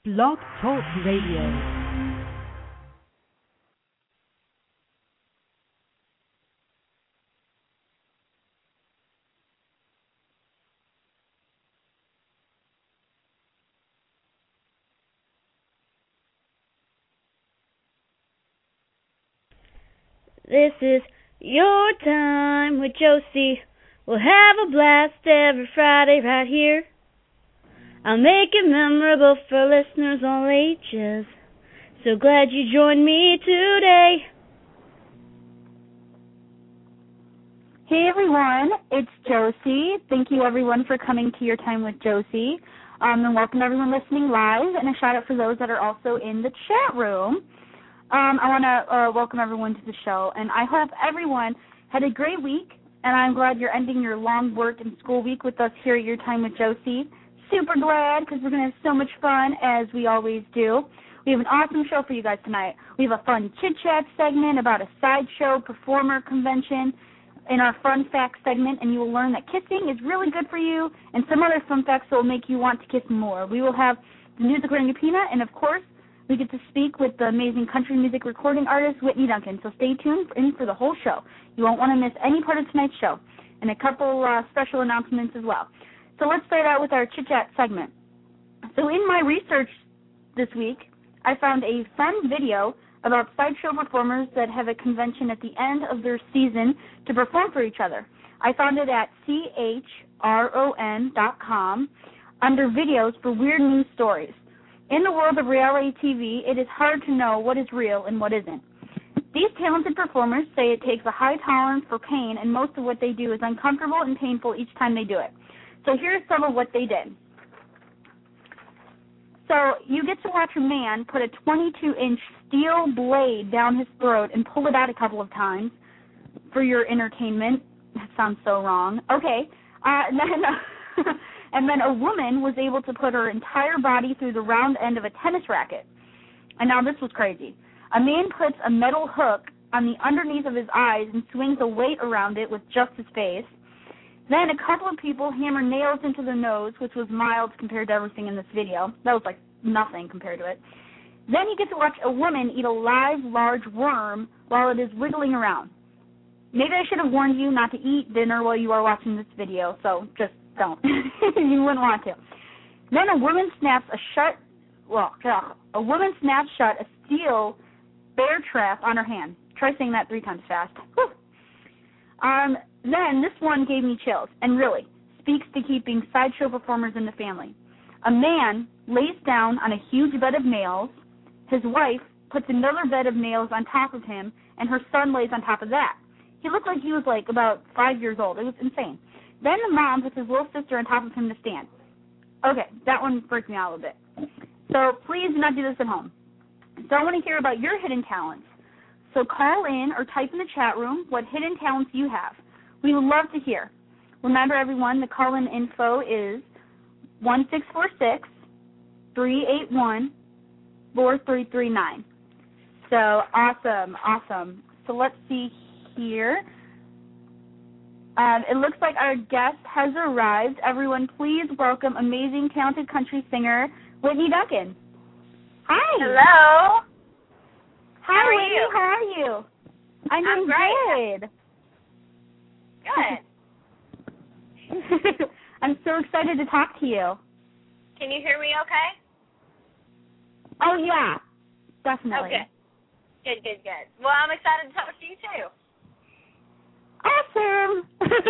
Blog Talk Radio. This is your time with Josie. We'll have a blast every Friday right here. I'll make it memorable for listeners all ages. So glad you joined me today. Hey everyone, it's Josie. Thank you everyone for coming to Your Time with Josie. And welcome everyone listening live, and a shout out for those that are also in the chat room. I want to welcome everyone to the show, and I hope everyone had a great week, and I'm glad you're ending your long work and school week with us here at Your Time with Josie. Super glad, because we're going to have so much fun, as we always do. We have an awesome show for you guys tonight. We have a fun chit-chat segment about a sideshow performer convention in our Fun Facts segment, and you will learn that kissing is really good for you, and some other fun facts that will make you want to kiss more. We will have the news of Granny Peanut, and of course, we get to speak with the amazing country music recording artist, Whitney Duncan. So stay tuned in for the whole show. You won't want to miss any part of tonight's show. And a couple special announcements as well. So let's start out with our chit-chat segment. So in my research this week, I found a fun video about sideshow performers that have a convention at the end of their season to perform for each other. I found it at chron.com under videos for weird news stories. In the world of reality TV, it is hard to know what is real and what isn't. These talented performers say it takes a high tolerance for pain, and most of what they do is uncomfortable and painful each time they do it. So here's some of what they did. So you get to watch a man put a 22-inch steel blade down his throat and pull it out a couple of times for your entertainment. That sounds so wrong. Okay. And then a woman was able to put her entire body through the round end of a tennis racket. And now this was crazy. A man puts a metal hook on the underneath of his eyes and swings a weight around it with just his face. Then a couple of people hammer nails into the nose, which was mild compared to everything in this video. That was like nothing compared to it. Then you get to watch a woman eat a live, large worm while it is wiggling around. Maybe I should have warned you not to eat dinner while you are watching this video, so just don't. You wouldn't want to. Then a woman snaps shut a steel bear trap on her hand. Try saying that 3 times fast. Then this one gave me chills, and really speaks to keeping sideshow performers in the family. A man lays down on a huge bed of nails. His wife puts another bed of nails on top of him, and her son lays on top of that. He looked like he was like about 5 years old. It was insane. Then the mom puts his little sister on top of him to stand. Okay, that one freaked me out a little bit. So please do not do this at home. So I want to hear about your hidden talents. So call in or type in the chat room what hidden talents you have. We would love to hear. Remember, everyone, the call-in info is 1-646-381-4339. So awesome. So let's see here. It looks like our guest has arrived. Everyone, please welcome amazing, talented country singer, Whitney Duncan. Hi. Hello. Hi, How are Whitney. you? How are you? I'm doing great. Good. I'm so excited to talk to you. Can you hear me okay? Oh, yeah. Definitely. Okay. Good. Well, I'm excited to talk to you, too. Awesome.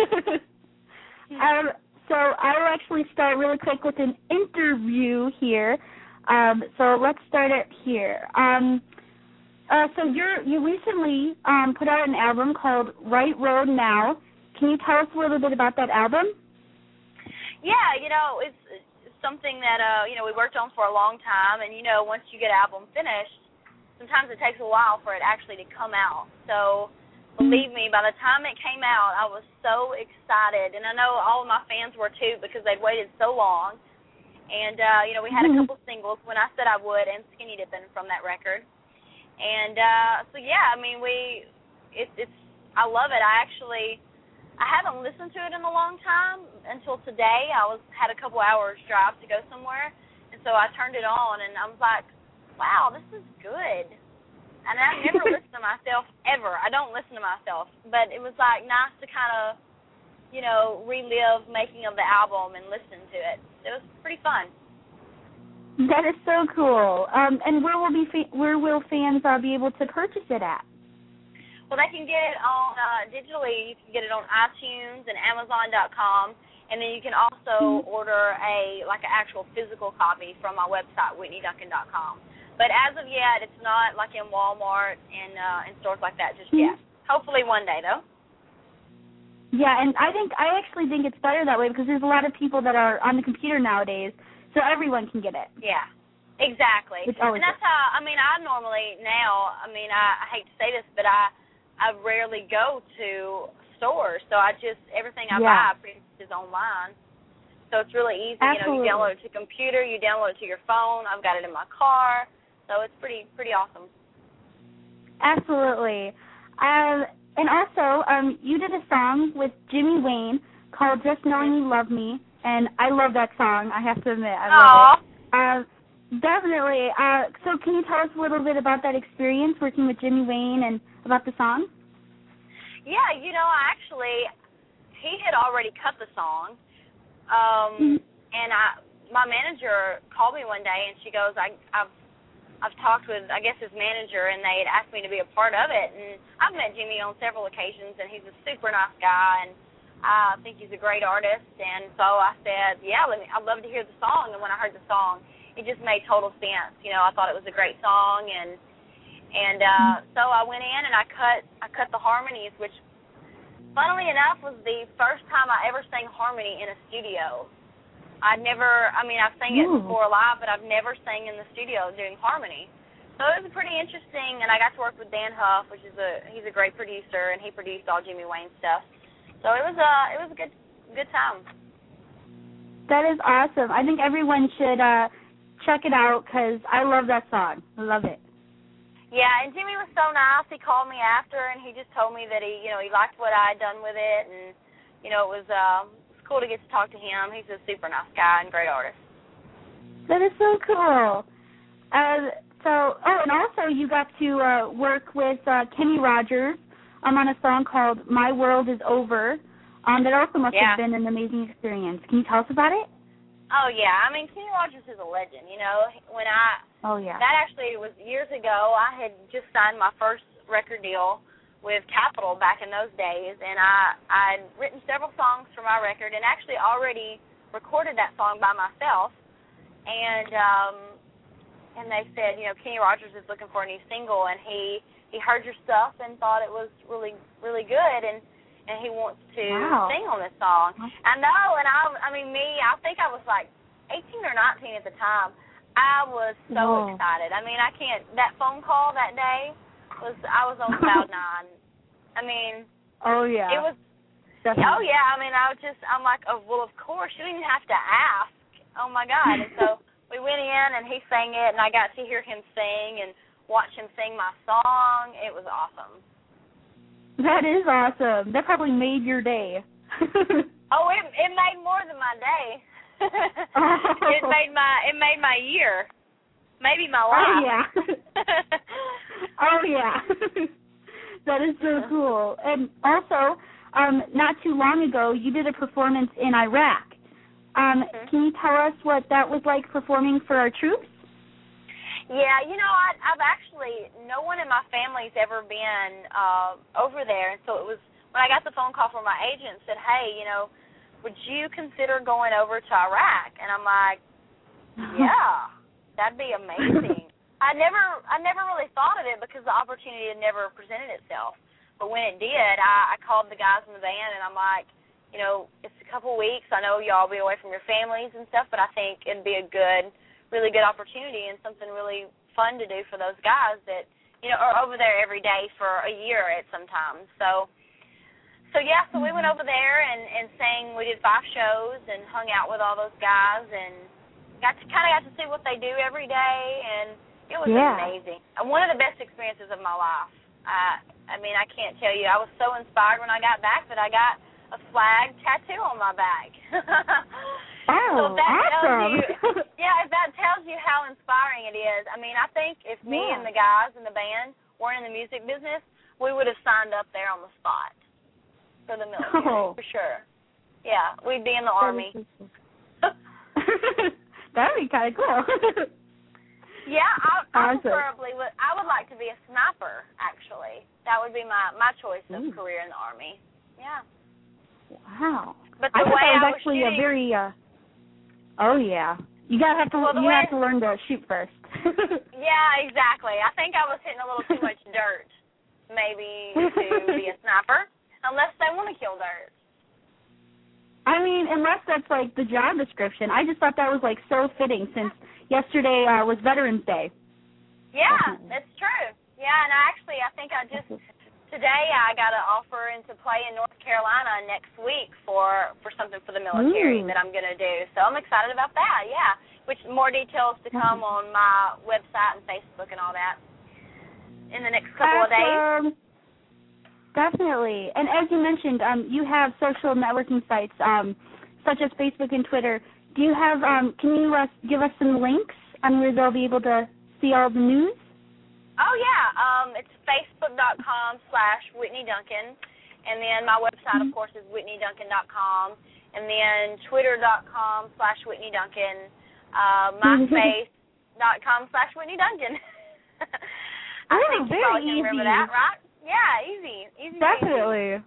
So I will actually start really quick with an interview here. So let's start it here. So you recently put out an album called Right Road Now. Can you tell us a little bit about that album? Yeah, it's something that, we worked on for a long time. And, once you get an album finished, sometimes it takes a while for it actually to come out. So believe me, by the time it came out, I was so excited. And I know all of my fans were, too, because they'd waited so long. And, we had a couple singles, When I Said I Would and Skinny Dippin' from that record. And, I love it. I haven't listened to it in a long time until today. I had a couple hours drive to go somewhere. And And so I turned it on, and I was like, wow, this is good. And I never listen to myself ever. I don't listen to myself. But it was, like, nice to kind of, you know, relive making of the album and listen to it. It was pretty fun. That is so cool. And where will fans be able to purchase it at? Well, they can get it on digitally. You can get it on iTunes and Amazon.com, and then you can also order an actual physical copy from my website, WhitneyDuncan.com. But as of yet, it's not like in Walmart and stores like that just yet. Hopefully one day, though. Yeah, and I actually think it's better that way because there's a lot of people that are on the computer nowadays, so everyone can get it. Yeah, exactly. And that's how, I normally now, I hate to say this, but I rarely go to stores, so everything I buy pretty much is online. So it's really easy. Absolutely. You know, you download it to a computer, you download it to your phone. I've got it in my car, so it's pretty awesome. Absolutely. And also, you did a song with Jimmy Wayne called Just Knowing You Love Me, and I love that song, I have to admit. I love it. Definitely. So can you tell us a little bit about that experience working with Jimmy Wayne and about the song? Yeah, he had already cut the song, and my manager called me one day, and she goes, I've talked with, I guess, his manager, and they had asked me to be a part of it. And I've met Jimmy on several occasions, and he's a super nice guy, and I think he's a great artist. And so I said, yeah, I'd love to hear the song. And when I heard the song, it just made total sense. You know, I thought it was a great song, and so I went in and I cut the harmonies, which, funnily enough, was the first time I ever sang harmony in a studio. I've sang it before live, but I've never sang in the studio doing harmony. So it was pretty interesting, and I got to work with Dan Huff, he's a great producer, and he produced all Jimmy Wayne stuff. So it was a good time. That is awesome. I think everyone should check it out because I love that song. I love it. Yeah, and Jimmy was so nice. He called me after, and he just told me that he liked what I had done with it, and it was cool to get to talk to him. He's a super nice guy and great artist. That is so cool. And also you got to work with Kenny Rogers on a song called My World Is Over. That also must have been an amazing experience. Can you tell us about it? Oh, yeah. Kenny Rogers is a legend, That actually was years ago. I had just signed my first record deal with Capitol back in those days, and I'd written several songs for my record and actually already recorded that song by myself. And they said, Kenny Rogers is looking for a new single, and he heard your stuff and thought it was really, really good, and he wants to sing on this song. I know, and I think I was like 18 or 19 at the time. I was so excited. That phone call that day, I was on cloud nine. Oh, yeah. It was, definitely. Oh, yeah. I'm like, oh, well, of course. You didn't even have to ask. Oh, my God. And so we went in, and he sang it, and I got to hear him sing and watch him sing my song. It was awesome. That is awesome. That probably made your day. Oh, it made more than my day. It made my year. Maybe my life. Oh, yeah. Oh, yeah. That is so cool. And also, not too long ago, you did a performance in Iraq. Can you tell us what that was like performing for our troops? Yeah, I've actually, no one in my family's ever been over there. And so it was, when I got the phone call from my agent, said, hey, would you consider going over to Iraq? And I'm like, yeah, that'd be amazing. I never really thought of it because the opportunity had never presented itself. But when it did, I called the guys in the band, and I'm like, it's a couple weeks. I know y'all be away from your families and stuff, but I think it'd be a really good opportunity and something really fun to do for those guys that, are over there every day for a year at some time. So we went over there and sang. We did 5 shows and hung out with all those guys and got to see what they do every day, and it was amazing. One of the best experiences of my life. I can't tell you. I was so inspired when I got back that I got a flag tattoo on my back. Oh, so if that awesome. if that tells you how inspiring it is, I mean, I think if me and the guys in the band were in the music business, we would have signed up there on the spot for the military, for sure. Yeah, we'd be in the Army. That'd be kind of cool. Yeah, I preferably would. I would like to be a sniper, actually. That would be my choice of career in the Army. Yeah. Wow. But I the thought way that was I was actually shooting, a very. Oh yeah. You have to learn to shoot first. Yeah, exactly. I think I was hitting a little too much dirt, maybe, to be a sniper, unless they want to kill dirt. I mean, unless that's like the job description. I just thought that was like so fitting since yesterday was Veterans Day. Yeah, that's true. Yeah, and I think today I got an offer to play in North Carolina next week for something for the military that I'm going to do. So I'm excited about that, yeah. Which more details to come on my website and Facebook and all that in the next couple of days. Definitely. And as you mentioned, you have social networking sites such as Facebook and Twitter. Do you have, can you give us some links on where they'll be able to see all the news? Oh, yeah. It's facebook.com/Whitney Duncan. And then my website, of course, is whitneyduncan.com. And then twitter.com/Whitney Duncan. MySpace.com/Whitney Duncan. I think you probably can remember that, right? Yeah, easy. Definitely.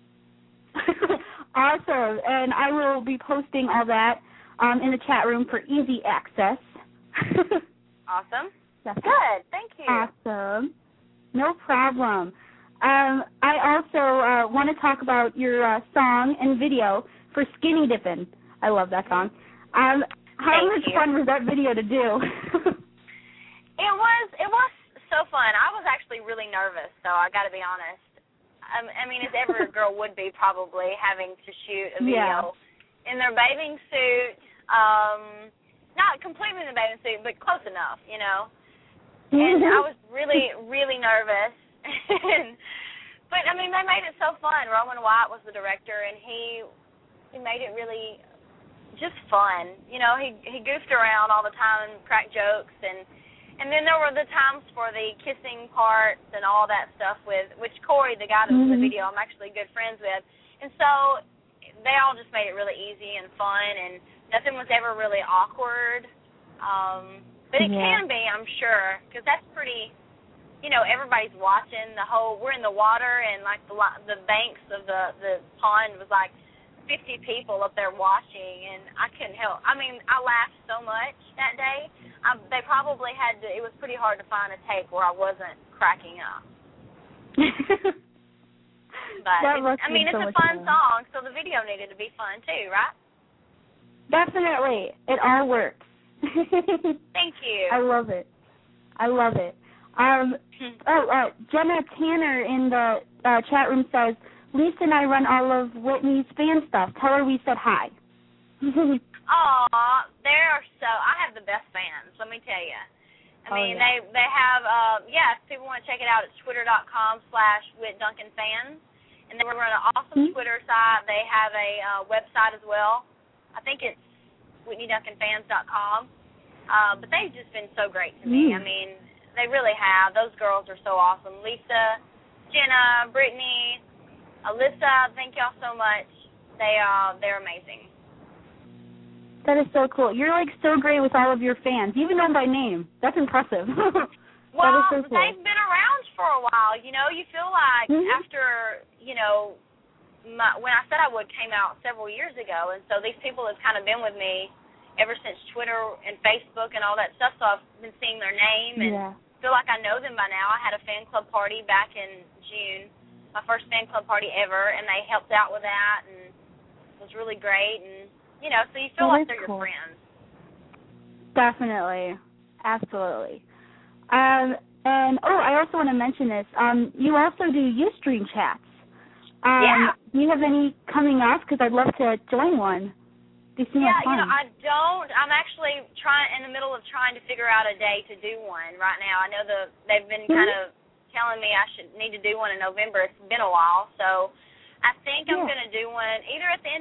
Awesome. And I will be posting all that in the chat room for easy access. Awesome. Good. Thank you. Awesome. No problem. I also want to talk about your song and video for Skinny Dippin'. I love that song. How much fun was that video to do? It was so fun. I was actually really nervous, so I got to be honest. I mean, as every girl would be probably having to shoot a video in their bathing suit. Not completely in the bathing suit, but close enough, you know. And I was really, really nervous. But, I mean, they made it so fun. Roman White was the director, and he made it really just fun. You know, he goofed around all the time and cracked jokes, and then there were the times for the kissing parts and all that stuff which Corey, the guy that was in the video, I'm actually good friends with. And so they all just made it really easy and fun, and nothing was ever really awkward. But it can be, I'm sure, because that's pretty, you know, everybody's watching we're in the water, and like the banks of the pond was like 50 people up there watching, and I couldn't help. I mean, I laughed so much that day. They probably it was pretty hard to find a take where I wasn't cracking up. But, it's a fun song, so the video needed to be fun too, right? Definitely. It all works. Thank you. I love it. Jenna Tanner in the chat room says, Lisa and I run all of Whitney's fan stuff. Tell her we said hi. Aw, I have the best fans, let me tell you. I mean, they have, if people want to check it out, it's twitter.com/WhitDuncanFans. And they run an awesome Twitter site. They have a website as well. I think it's WhitneyDuncanFans.com. But they've just been so great to me. I mean, they really have. Those girls are so awesome. Lisa, Jenna, Brittany, Alyssa, thank y'all so much. They're amazing. That is so cool. You're like so great with all of your fans. You even know them by name. That's impressive. Well, so cool. They've been around for a while. You know, you feel like after, you know, when I Said I Would came out several years ago, and so these people have kind of been with me ever since Twitter and Facebook and all that stuff, so I've been seeing their name and feel like I know them by now. I had a fan club party back in June, my first fan club party ever, and they helped out with that, and it was really great, and, you know, so you feel like they're your friends. Definitely. Absolutely. And, I also want to mention this. You also do Ustream chats. Do you have any coming up? Because I'd love to join one. They seem like fun. You know, I don't. I'm actually in the middle of trying to figure out a day to do one right now. I know they've been kind of telling me I need to do one in November. It's been a while, so I think I'm going to do one either at the end of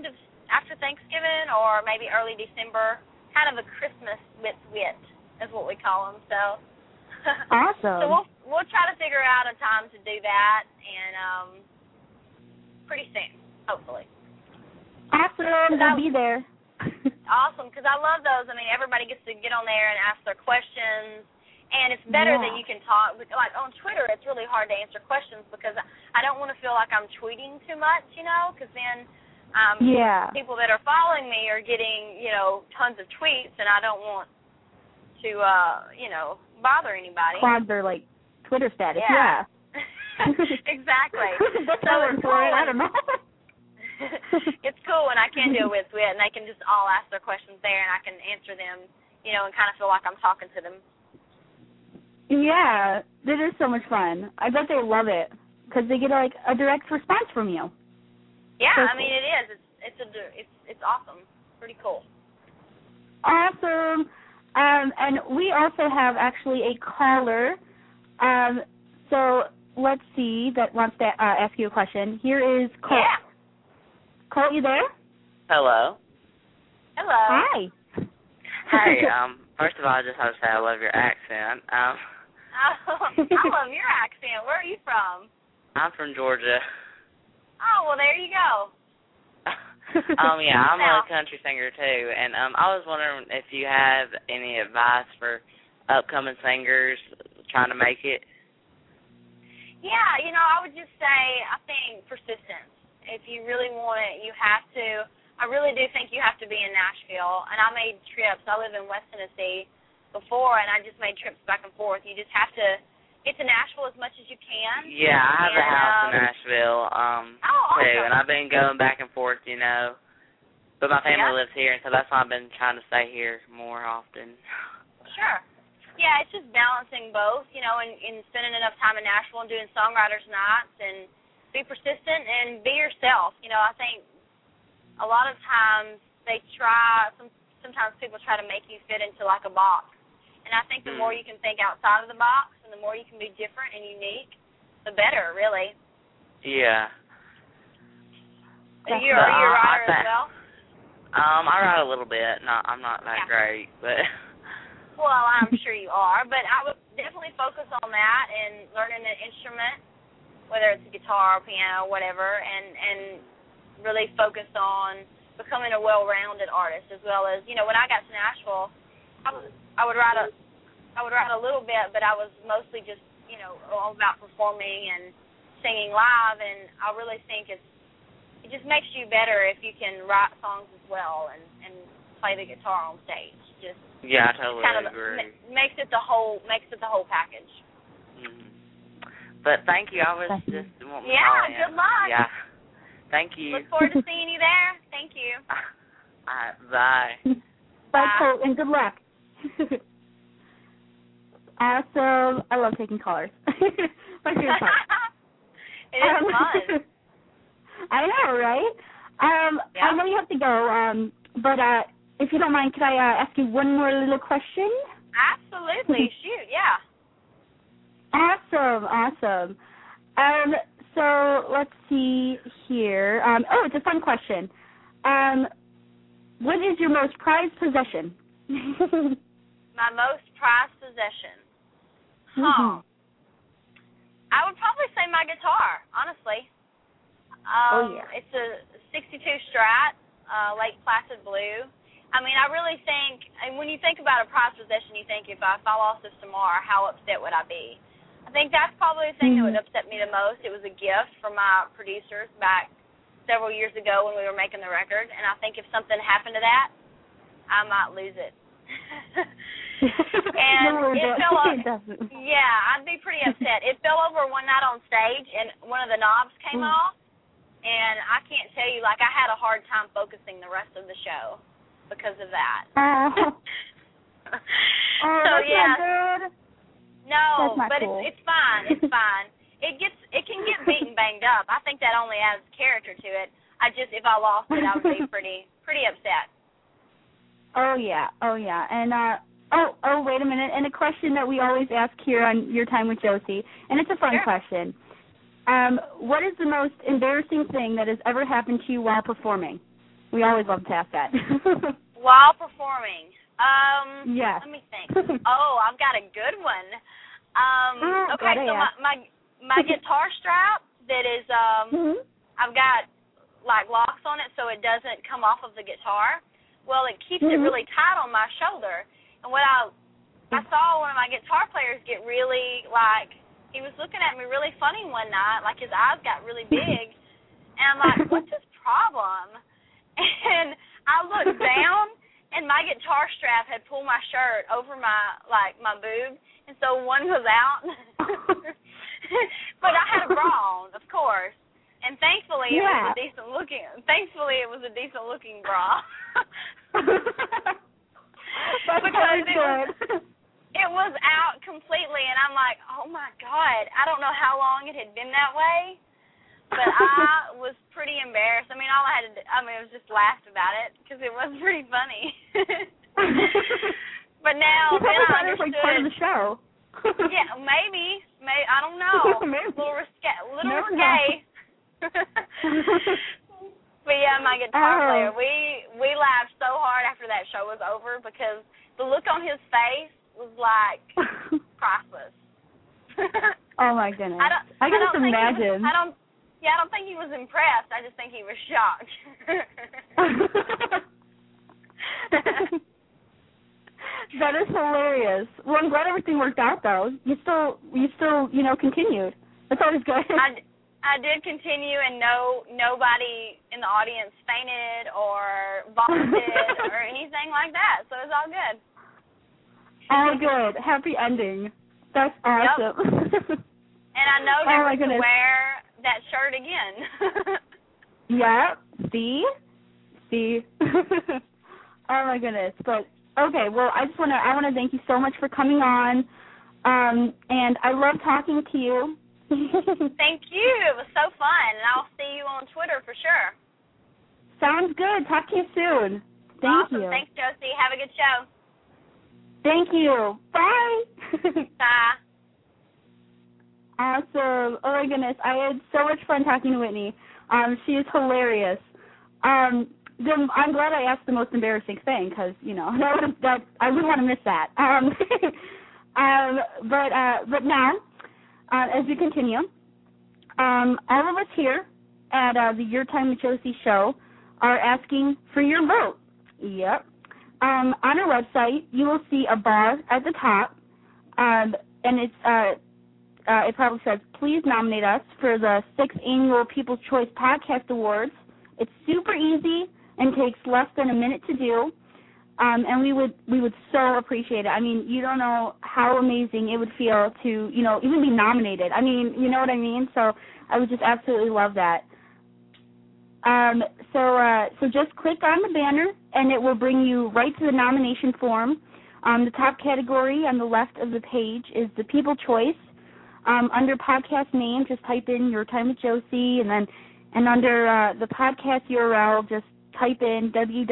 after Thanksgiving or maybe early December, kind of a Christmas with wit is what we call them. So awesome. So we'll try to figure out a time to do that, and pretty soon, hopefully. Awesome. I'll be there. Awesome, because I love those. I mean, everybody gets to get on there and ask their questions, and it's better that you can talk. Like on Twitter, it's really hard to answer questions because I don't want to feel like I'm tweeting too much, because then people that are following me are getting, tons of tweets, and I don't want to, bother anybody. Clog their, Twitter status, yeah. Exactly. That's so it's cool. I don't know. It's cool when I can do it with wit, and they can just all ask their questions there, and I can answer them, and kind of feel like I'm talking to them. Yeah, that is so much fun. I bet they love it because they get a direct response from you. Yeah, so I mean it is. It's awesome. Pretty cool. Awesome. And we also have actually a caller. So let's see that wants to ask you a question. Here is Colt. Yeah. Colt, you there? Hello. Hello. Hi. Hey, first of all, I just have to say I love your accent. I love your accent. Where are you from? I'm from Georgia. Oh, well, there you go. Yeah, I'm a country singer, too, and I was wondering if you have any advice for upcoming singers trying to make it. Yeah, I would just say, I think persistence. If you really want it, you have to. I really do think you have to be in Nashville, and I made trips. I live in West Tennessee before, and I just made trips back and forth. You just have to get to Nashville as much as you can. Yeah, I have a house in Nashville, awesome. too, and I've been going back and forth, but my family lives here, and so that's why I've been trying to stay here more often. Sure. Yeah, it's just balancing both, and spending enough time in Nashville and doing songwriters' nights, and be persistent and be yourself. I think a lot of times sometimes people try to make you fit into a box. And I think the more you can think outside of the box and the more you can be different and unique, the better, really. Yeah. Are you a writer as well? I write a little bit. I'm not that great, but... Well, I'm sure you are, but I would definitely focus on that and learning an instrument, whether it's a guitar or piano, whatever, and really focus on becoming a well-rounded artist, as well as, when I got to Nashville, I would write a little bit, but I was mostly just, all about performing and singing live, and I really think it just makes you better if you can write songs as well and play the guitar on stage. Yeah, I totally agree. Makes it the whole package. Mm-hmm. But thank you. I was just wanting to call in. Good luck. Yeah. Thank you. Look forward to seeing you there. Thank you. All right, bye. Bye, Colt, and good luck. Awesome. I love taking callers. My favorite part. It is fun. I know, right? I know you have to go, but if you don't mind, could I ask you one more little question? Absolutely. Shoot, yeah. Awesome. So let's see here. It's a fun question. What is your most prized possession? My most prized possession? Mm-hmm. I would probably say my guitar, honestly. It's a 62 Strat, Lake Placid Blue. I mean, I really think, and when you think about a prized possession, you think, if I lost this tomorrow, how upset would I be? I think that's probably the thing that would upset me the most. It was a gift from my producers back several years ago when we were making the record, and I think if something happened to that, I might lose it. And it fell over. Yeah, I'd be pretty upset. It fell over one night on stage, and one of the knobs came off, and I can't tell you, I had a hard time focusing the rest of the show because of that. So yeah. Not good. No, but cool. it's fine. It's fine. It can get beaten, banged up. I think that only adds character to it. If I lost it, I would be pretty upset. Oh yeah. And wait a minute. And a question that we always ask here on Your Time with Josie, and it's a fun question. What is the most embarrassing thing that has ever happened to you while performing? We always love to ask that. While performing. Yes. Let me think. Oh, I've got a good one. Okay, so my guitar strap that is I've got like locks on it so it doesn't come off of the guitar. Well, it keeps it really tight on my shoulder. And what I saw one of my guitar players get really like, he was looking at me really funny one night, like his eyes got really big, and I'm like, what's his problem? And I looked down, and my guitar strap had pulled my shirt over my boob, and so one was out. But I had a bra on, of course, and thankfully it was a decent looking bra. That's because good. It was out completely, and I'm like, oh my God, I don't know how long it had been that way, but I was pretty embarrassed. I mean, all I had to do, it was just laugh about it because it was pretty funny. But now, then I understood. Like part of the show. Yeah, maybe, I don't know. Maybe. Little risque. But yeah, my guitar player, we laughed so hard after that show was over because the look on his face was like priceless. Oh my goodness! I can just imagine. I don't think he was impressed. I just think he was shocked. That is hilarious. Well, I'm glad everything worked out, though. You still, continued. That's always good. I did continue, and nobody in the audience fainted or vomited or anything like that. So it was all good. All good. Happy ending. That's awesome. Yep. And I know never to wear that shirt again. Yeah. See? Oh my goodness. But okay, well I want to thank you so much for coming on. And I love talking to you. Thank you. It was so fun, and I'll see you on Twitter for sure. Sounds good. Talk to you soon. Thank you. Thanks, Josie. Have a good show. Thank you. Bye. Bye. Awesome. Oh, my goodness. I had so much fun talking to Whitney. She is hilarious. I'm glad I asked the most embarrassing thing because, that I wouldn't want to miss that. But now, as we continue, all of us here at the Your Time with Josie show are asking for your vote. Yep. On our website, you will see a bar at the top, and it probably says, please nominate us for the 6th Annual People's Choice Podcast Awards. It's super easy and takes less than a minute to do, and we would so appreciate it. I mean, you don't know how amazing it would feel to, even be nominated. I mean, you know what I mean? So I would just absolutely love that. So just click on the banner, and it will bring you right to the nomination form. The top category on the left of the page is the People Choice. Under podcast name, just type in Your Time with Josie, and under the podcast URL, just type in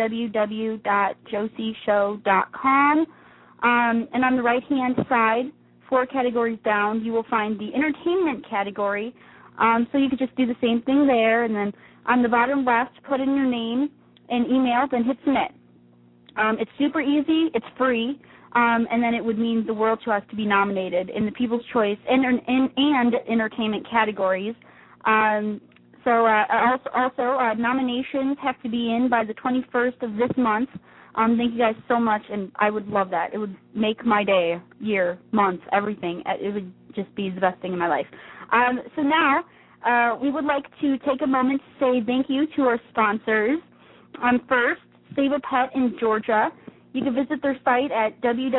www.josieshow.com. And on the right-hand side, 4 categories down, you will find the entertainment category. So you could just do the same thing there, and then on the bottom left, put in your name and email, then hit submit. It's super easy. It's free. And then it would mean the world to us to be nominated in the People's Choice and entertainment categories. Also, nominations have to be in by the 21st of this month. Thank you guys so much, and I would love that. It would make my day, year, month, everything. It would just be the best thing in my life. So now we would like to take a moment to say thank you to our sponsors. First, Save a Pet in Georgia. You can visit their site at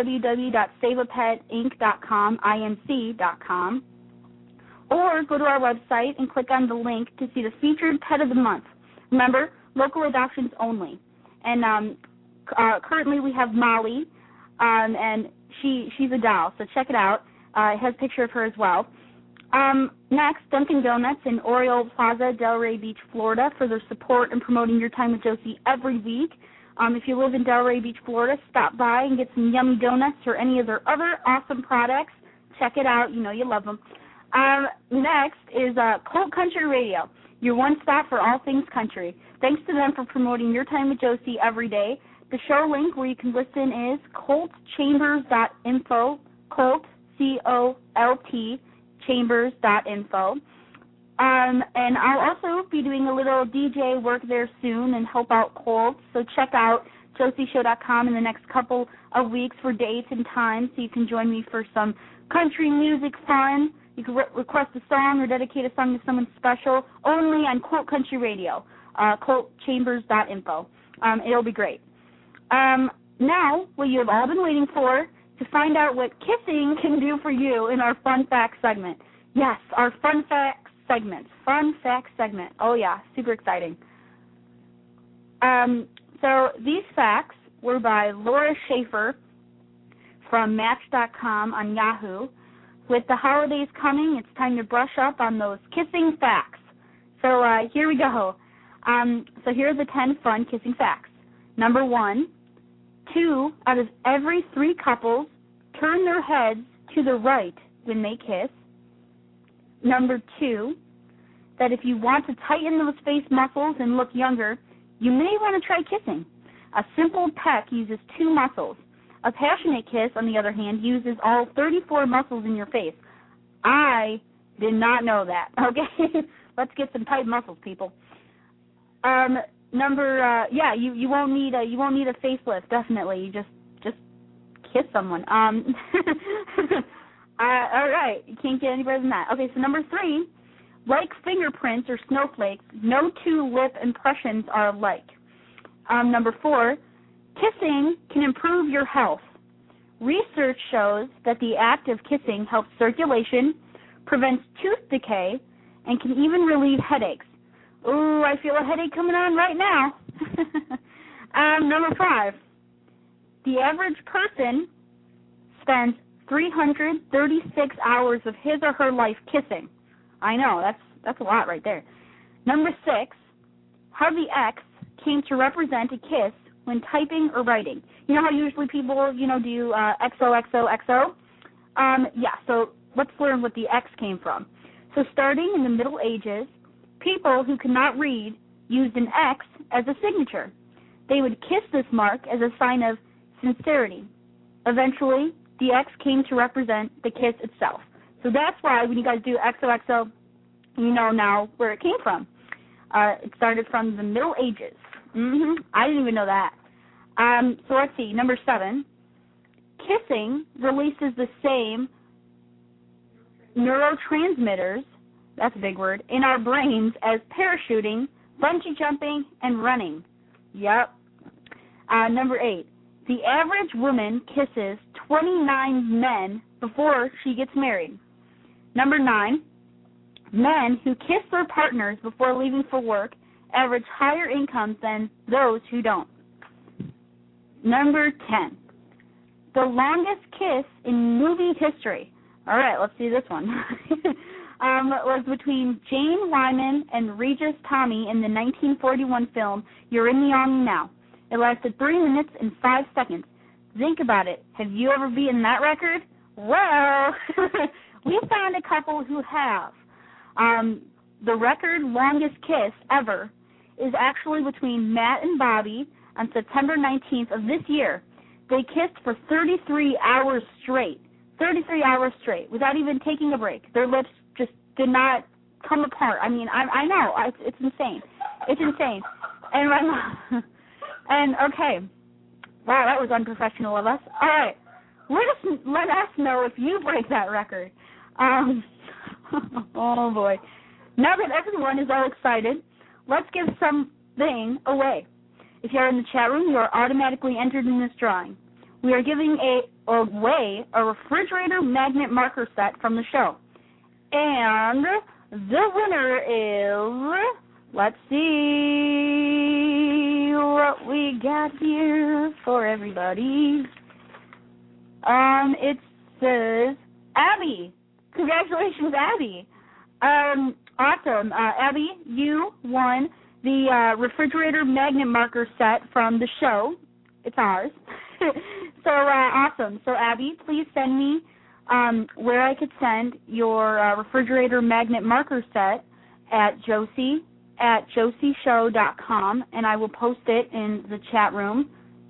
www.saveapetinc.com, or go to our website and click on the link to see the featured pet of the month. Remember, local adoptions only. And currently we have Molly, and she's a doll, so check it out. It has a picture of her as well. Next, Dunkin' Donuts in Oriole Plaza, Delray Beach, Florida, for their support in promoting Your Time with Josie every week. If you live in Delray Beach, Florida, stop by and get some yummy donuts or any of their other awesome products. Check it out. You know you love them. Next is Colt Country Radio. your one stop for all things country. Thanks to them for promoting Your Time with Josie every day. The show link where you can listen is coltchambers.info, Colt, C-O-L-T, chambers.info. And I'll also be doing a little DJ work there soon and help out Colt, so check out josieshow.com in the next couple of weeks for dates and times so you can join me for some country music fun. You can request a song or dedicate a song to someone special only on Colt Country Radio, coltchambers.info. It'll be great. Now, what you have all been waiting for, to find out what kissing can do for you in our Fun Facts segment. Yes, our Fun Facts segment. Fun Facts segment. Oh, yeah, super exciting. So these facts were by Laura Schaefer from Match.com on Yahoo. With the holidays coming, it's time to brush up on those kissing facts. So here we go. So here are the 10 fun kissing facts. Number 1, 2 out of every 3 couples turn their heads to the right when they kiss. Number 2, that if you want to tighten those face muscles and look younger, you may want to try kissing. A simple peck uses 2 muscles. A passionate kiss, on the other hand, uses all 34 muscles in your face. I did not know that. Okay, let's get some tight muscles, people. You won't need a facelift. Definitely, you just kiss someone. All right, you can't get any better than that. Okay, so number 3, like fingerprints or snowflakes, no 2 lip impressions are alike. Number 4, kissing can improve your health. Research shows that the act of kissing helps circulation, prevents tooth decay, and can even relieve headaches. Ooh, I feel a headache coming on right now. Number 5, the average person spends 336 hours of his or her life kissing. I know, that's a lot right there. Number 6, how the X came to represent a kiss when typing or writing. You know how usually people, do XOXOXO? So let's learn what the X came from. So starting in the Middle Ages, people who could not read used an X as a signature. They would kiss this mark as a sign of sincerity. Eventually, the X came to represent the kiss itself. So that's why when you guys do XOXO, you know now where it came from. It started from the Middle Ages. I didn't even know that. So let's see. Number 7, kissing releases the same neurotransmitters, that's a big word, in our brains as parachuting, bungee jumping, and running. Yep. Number 8, the average woman kisses 29 men before she gets married. Number 9, men who kiss their partners before leaving for work average higher incomes than those who don't. Number 10, the longest kiss in movie history. All right, let's see this one. Was between Jane Wyman and Regis Tommy in the 1941 film You're in the Army Now. It lasted 3 minutes and 5 seconds. Think about it. Have you ever beaten that record? Well, we found a couple who have. The record longest kiss ever is actually between Matt and Bobby on September 19th of this year. They kissed for 33 hours straight. 33 hours straight, without even taking a break. Their lips just did not come apart. I mean, I know. It's insane. It's insane. And okay. Wow, that was unprofessional of us. All right. Let us know if you break that record. Oh, boy. Now that everyone is all excited, let's give something away. If you're in the chat room, you are automatically entered in this drawing. We are giving away a refrigerator magnet marker set from the show. And the winner is, let's see what we got here for everybody. It says Abby. Congratulations, Abby. Awesome. Abby, you won the refrigerator magnet marker set from the show. It's ours. So awesome. So, Abby, please send me where I could send your refrigerator magnet marker set at Josie josie@josieshow.com, and I will post it in the chat room,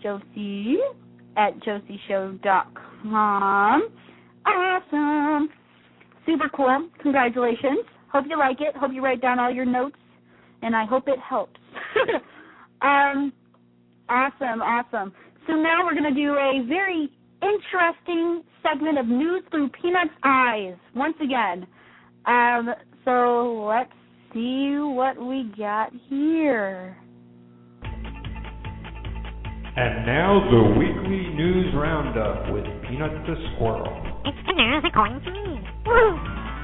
josie@josieshow.com. Awesome. Super cool. Congratulations. Hope you like it. Hope you write down all your notes, and I hope it helps. Awesome. So now we're going to do a very interesting segment of news through Peanut's eyes once again. So let's see what we got here. And now the weekly news roundup with Peanut the Squirrel. It's the news according to me. Woo!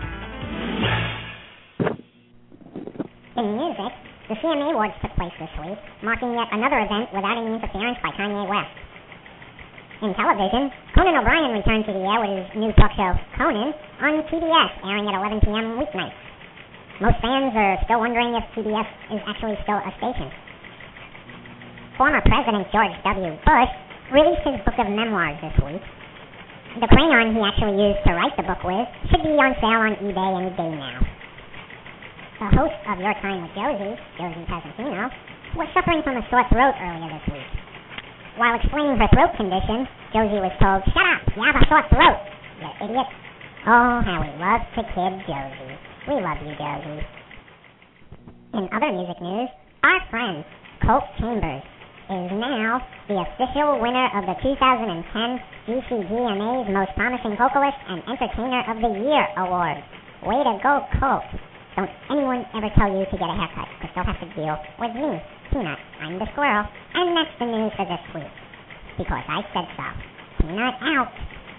In music, the CMA Awards took place this week, marking yet another event without any interference by Kanye West. In television, Conan O'Brien returned to the air with his new talk show, Conan, on TBS, airing at 11 p.m. weeknights. Most fans are still wondering if TBS is actually still a station. Former President George W. Bush released his book of memoirs this week. The crayon he actually used to write the book with should be on sale on eBay any day now. The host of Your Time with Josie Pesentino, was suffering from a sore throat earlier this week. While explaining her throat condition, Josie was told, "Shut up, you have a sore throat, you idiot." Oh, how we love to kid Josie. We love you, Josie. In other music news, our friend, Colt Chambers, is now the official winner of the 2010 GCGMA's Most Promising Vocalist and Entertainer of the Year award. Way to go, Colt. Don't anyone ever tell you to get a haircut, because they'll have to deal with me, Peanut. I'm the squirrel, and that's the news for this week. Because I said so. Peanut out.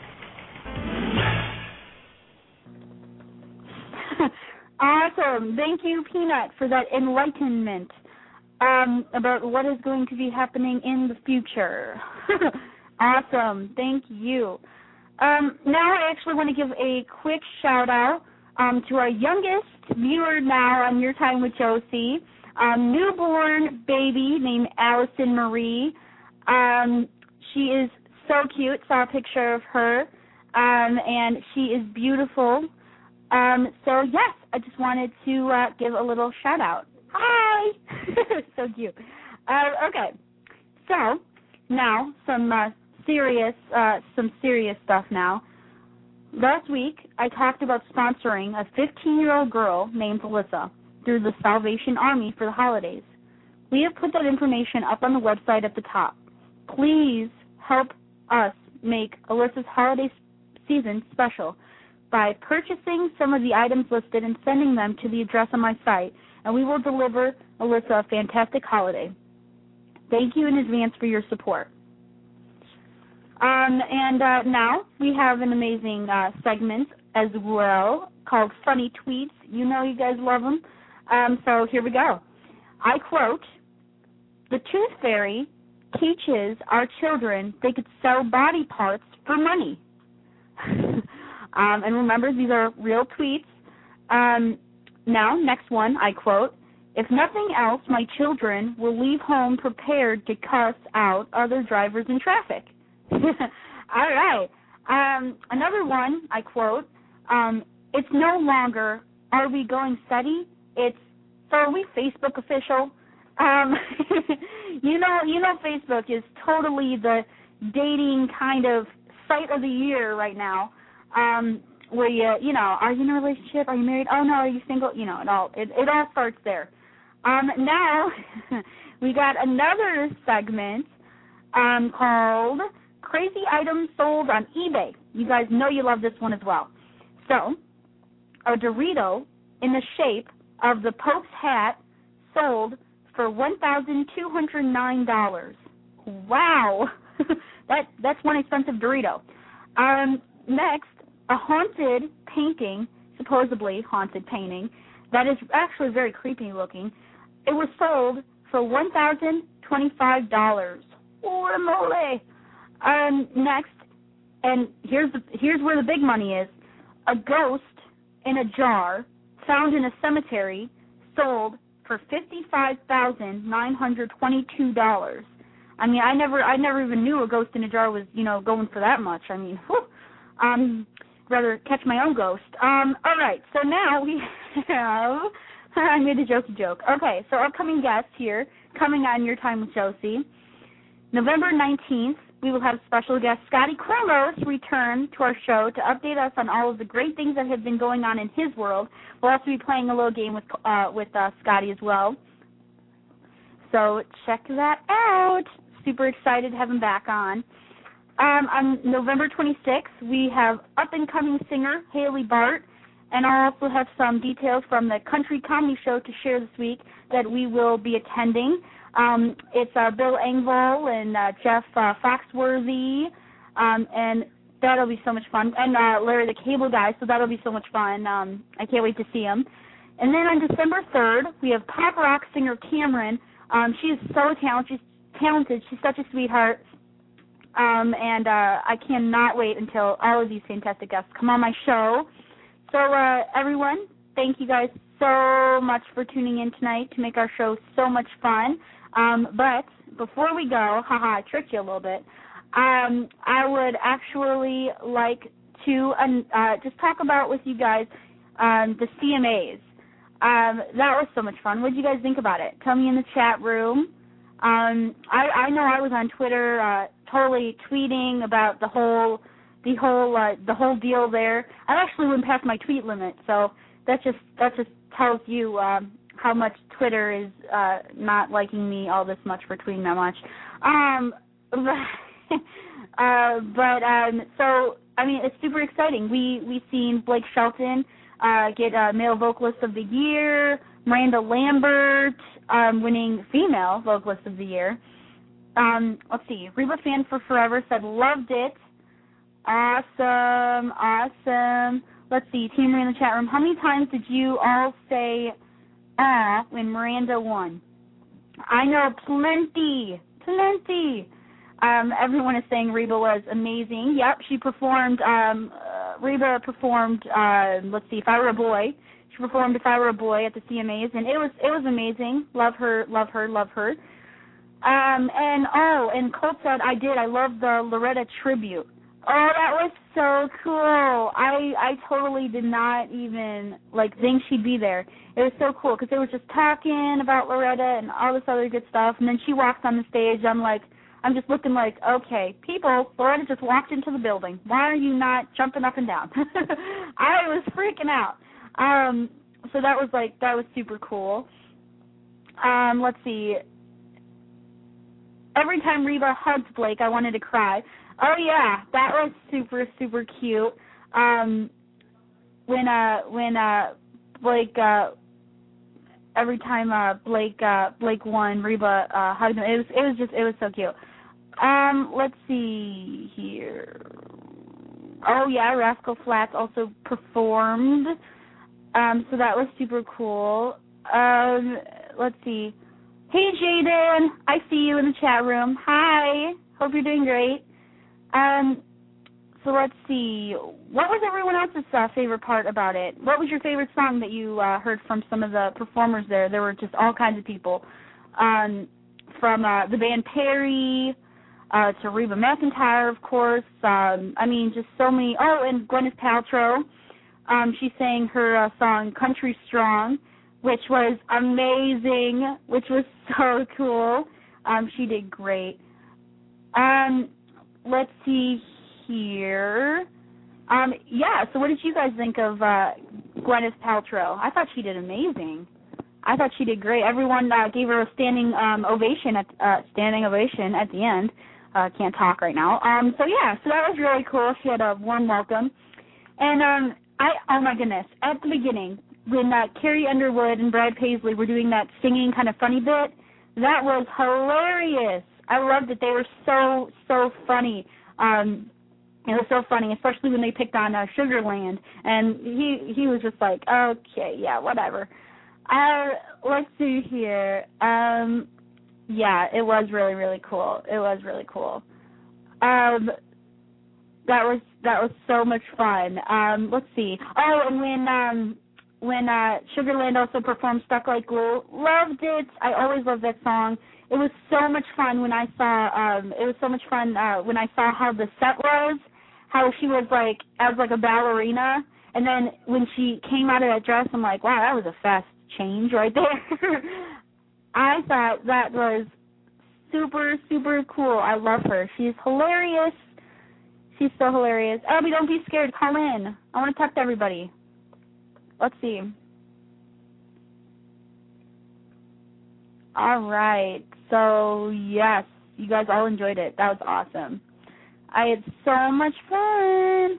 Awesome. Thank you, Peanut, for that enlightenment about what is going to be happening in the future. Awesome. Thank you. Now I actually want to give a quick shout-out to our youngest viewer now on Your Time with Josie, newborn baby named Allison Marie. She is so cute. Saw a picture of her, and she is beautiful. So, yes, I just wanted to give a little shout-out. Hi! So cute. Okay, so now some serious stuff now. Last week, I talked about sponsoring a 15-year-old girl named Alyssa through the Salvation Army for the holidays. We have put that information up on the website at the top. Please help us make Alyssa's holiday season special by purchasing some of the items listed and sending them to the address on my site, and we will deliver Alyssa a fantastic holiday. Thank you in advance for your support. Now we have an amazing segment as well called Funny Tweets. You know you guys love them. So here we go. I quote, "The Tooth Fairy teaches our children they could sell body parts for money." And remember, these are real tweets. Now, next one, I quote, "If nothing else, my children will leave home prepared to cuss out other drivers in traffic." All right. Another one, I quote, "It's no longer, are we going steady? It's, so are we Facebook official?" You know Facebook is totally the dating kind of site of the year right now, where you know, are you in a relationship? Are you married? Oh, no, are you single? You know, it all starts there. Now, we got another segment called Crazy Items Sold on eBay. You guys know you love this one as well. So, a Dorito in the shape of the Pope's hat sold for $1,209. Wow. That's one expensive Dorito. Next, a haunted painting, supposedly haunted painting, that is actually very creepy looking. It was sold for $1,025. Holy moly. Next, and here's where the big money is, a ghost in a jar found in a cemetery sold for $55,922. I mean, I never even knew a ghost in a jar was, going for that much. I mean, rather catch my own ghost. All right, so now we have I made a jokey joke. Okay, so upcoming guests here, coming on Your Time with Josie. November 19th, we will have special guest Scotty Krumos return to our show to update us on all of the great things that have been going on in his world. We'll also be playing a little game with Scotty as well. So check that out. Super excited to have him back on. On November 26th, we have up-and-coming singer Haley Bart, and I'll also have some details from the country comedy show to share this week that we will be attending. It's Bill Engvall and Jeff Foxworthy, and that'll be so much fun. And Larry the Cable Guy, so that'll be so much fun. I can't wait to see him. And then on December 3rd, we have pop rock singer Cameron. She is so talented. She's such a sweetheart. And I cannot wait until all of these fantastic guests come on my show. So, everyone, thank you guys so much for tuning in tonight to make our show so much fun. But before we go, I tricked you a little bit, I would actually like to just talk about with you guys the CMAs. That was so much fun. What did you guys think about it? Tell me in the chat room. I know I was on Twitter totally tweeting about the whole deal there. I actually went past my tweet limit, so that just tells you how much Twitter is not liking me all this much for tweeting that much. So I mean, it's super exciting. We seen Blake Shelton get Male Vocalist of the Year, Miranda Lambert winning Female Vocalist of the Year. Let's see. Reba Fan for Forever said loved it. Awesome. Let's see. Team Marie in the chat room. How many times did you all say when Miranda won? I know plenty. Everyone is saying Reba was amazing. Yep, she performed. Reba performed. Let's see. If I Were a Boy. She performed If I Were a Boy at the CMAs, and it was amazing. Love her. And Colt said I love the Loretta tribute. Oh, that was so cool. I totally did not even think she'd be there. It was so cool because they were just talking about Loretta and all this other good stuff, and then she walks on the stage. I'm just looking like, okay, people, Loretta just walked into the building. Why are you not jumping up and down? I was freaking out. So that was super cool. Let's see. Every time Reba hugs Blake, I wanted to cry. Oh yeah, that was super, super cute. When Blake, every time Blake won, Reba hugged him. It was so cute. Let's see here. Oh yeah, Rascal Flatts also performed. So that was super cool. Let's see. Hey Jaden, I see you in the chat room. Hi, hope you're doing great. So let's see. What was everyone else's favorite part about it? What was your favorite song that you heard from some of the performers there? There were just all kinds of people. From the band Perry to Reba McEntire, of course. Just so many. Oh, and Gwyneth Paltrow. She sang her song Country Strong, which was amazing, which was so cool. She did great. Let's see here. So what did you guys think of Gwyneth Paltrow? I thought she did amazing. I thought she did great. Everyone gave her a standing ovation at the end. Can't talk right now. So that was really cool. She had a warm welcome. And oh my goodness, at the beginning, when Carrie Underwood and Brad Paisley were doing that singing kind of funny bit, that was hilarious. I loved it. They were so funny. It was so funny, especially when they picked on Sugarland, and he was just like, okay, yeah, whatever. Let's see here. It was really, really cool. It was really cool. That was so much fun. Let's see. Oh, and when Sugarland also performed Stuck Like Glue, loved it. I always love that song. It was so much fun when I saw. When I saw how the set was, how she was as a ballerina, and then when she came out of that dress, I'm like, wow, that was a fast change right there. I thought that was super, super cool. I love her. She's hilarious. She's so hilarious. Abby, don't be scared. Call in. I want to talk to everybody. Let's see. All right. So, yes, you guys all enjoyed it. That was awesome. I had so much fun.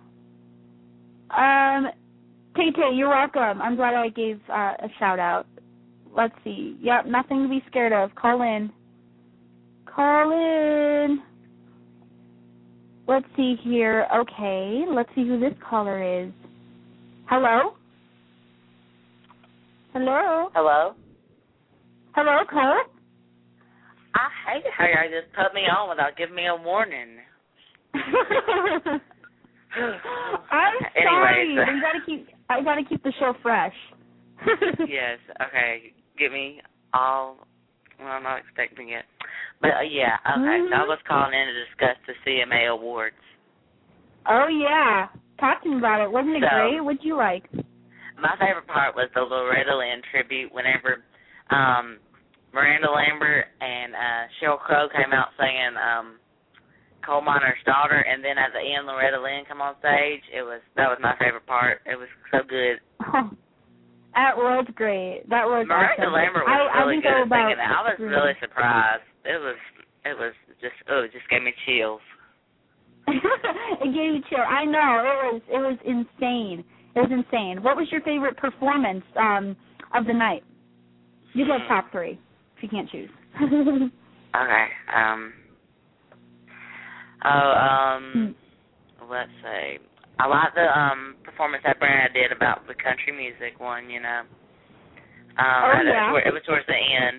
Tay, you're welcome. I'm glad I gave a shout-out. Let's see. Yep, nothing to be scared of. Call in. Call in. Let's see here. Okay, let's see who this caller is. Hello? Hello? Hello? Hello, caller? I hate how you just put me on without giving me a warning. I'm sorry. Anyways, I gotta keep the show fresh. Yes, okay. Get me all, well, I'm not expecting it. But, yeah, okay. So I was calling in to discuss the CMA Awards. Oh, yeah. Talking about it. Wasn't it great? What'd you like? My favorite part was the Loretta Lynn tribute whenever Miranda Lambert and Sheryl Crow came out singing Coal Miner's Daughter, and then at the end Loretta Lynn come on stage. That was my favorite part. It was so good. Oh, that was great. That was Miranda awesome. Lambert was really good at singing that. I was great. really surprised. It just gave me chills. It gave you chill. I know. It was insane. It was insane. What was your favorite performance of the night? You have top three if you can't choose. Okay. Let's see. I like the performance that Brenda did about the country music one, you know. It was towards the end.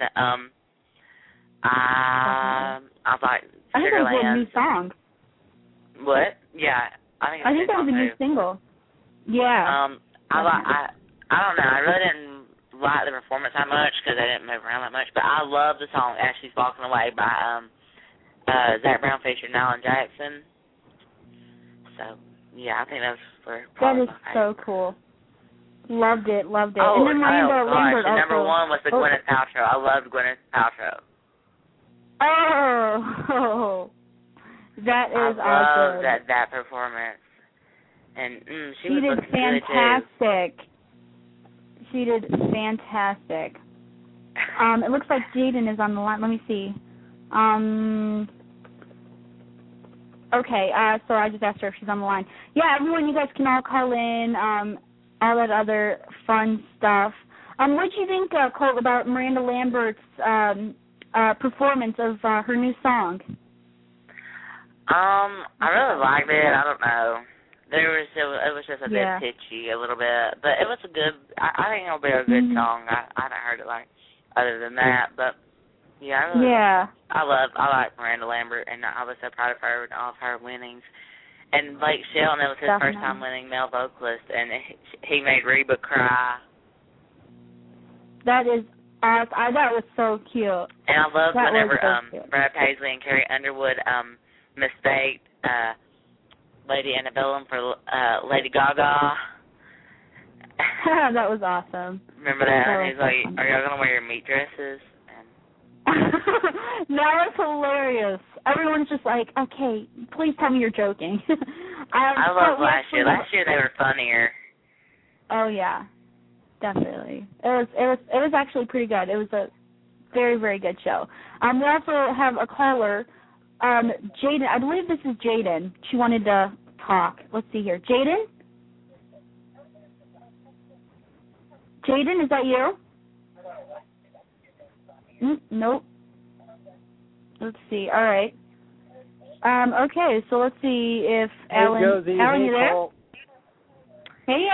I like I think that was a new song. What? Yeah, I think that was a new single. Yeah. I don't know. I really didn't like the performance that much because I didn't move around that much. But I love the song "As She's Walking Away" by Zac Brown featuring Alan Jackson. So yeah, I think that was that is so cool. Loved it. Oh, and then Miranda Lambert also. Number one was the Gwyneth Paltrow. I loved Gwyneth Paltrow. Oh, that is awesome. I love that performance. And she was did fantastic. She did fantastic. It looks like Jaden is on the line. Let me see. Okay, so I just asked her if she's on the line. Yeah, everyone, you guys can all call in, all that other fun stuff. What did you think, Colt, about Miranda Lambert's performance of her new song? I really liked it. I don't know. It was just a bit pitchy a little bit, but it was a good. I think it'll be a good song. I haven't heard it like other than that, but yeah, I like Miranda Lambert, and I was so proud of her and all of her winnings. And Blake Shelton, it was his first time winning male vocalist, and he made Reba cry. That is awesome. That was so cute. And I loved whenever Brad Paisley and Carrie Underwood mistaked Lady Antebellum for Lady Gaga. That was awesome. Remember that? And he's like, "Are y'all gonna wear your meat dresses?" That was hilarious. Everyone's just like, "Okay, please tell me you're joking." I love last year. Last year they were funnier. Oh yeah, definitely. It was actually pretty good. It was a very, very good show. We also have a caller, Jaden. I believe this is Jaden. She wanted to talk. Let's see here, Jaden. Jaden, is that you? Nope. Let's see. All right. Okay, so let's see if Alan. Hey, Josie. Alan, you there? Paul. Hey,